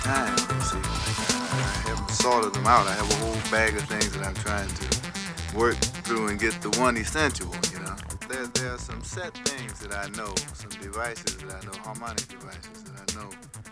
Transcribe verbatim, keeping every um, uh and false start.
time, you see. I haven't sorted them out. I have a whole bag of things that I'm trying to work through and get the one essential, you know. There, there are some set things that I know, some devices that I know, harmonic devices that I know